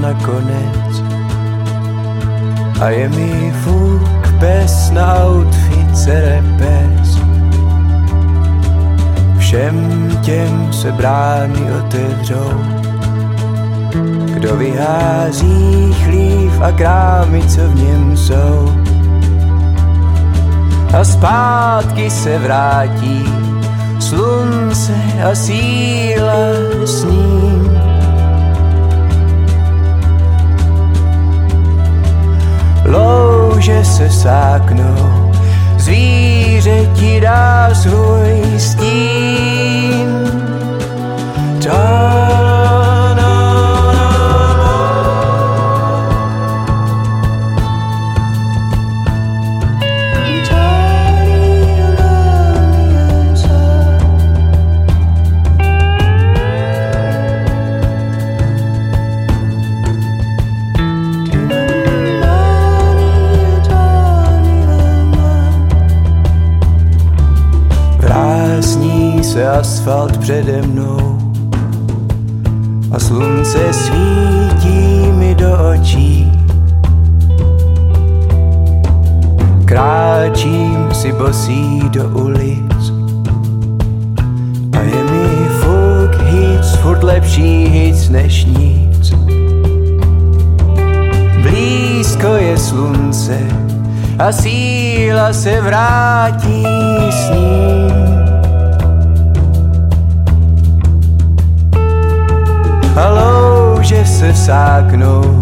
nakonec. A je mi fuk pes na outfit cerepes. Všem těm se brány otevřou. Kdo vyhází chlív a krámy, co v něm jsou. A zpátky se vrátí slunce a síla s ním. Louže se sáknou, zvíře ti dá svůj stín. Asfalt přede mnou a slunce svítí mi do očí. Kráčím si bosý do ulic a je mi fuk hic, furt lepší hic než nic. Blízko je slunce a síla se vrátí s ním. A louže se vsáknou,